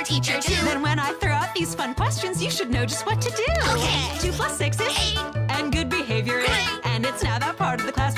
teacher too. Then when I throw out these fun questions, you should know just what to do. Okay. 2 plus 6 is 8. and good behavior is. Great. And it's now that part of the class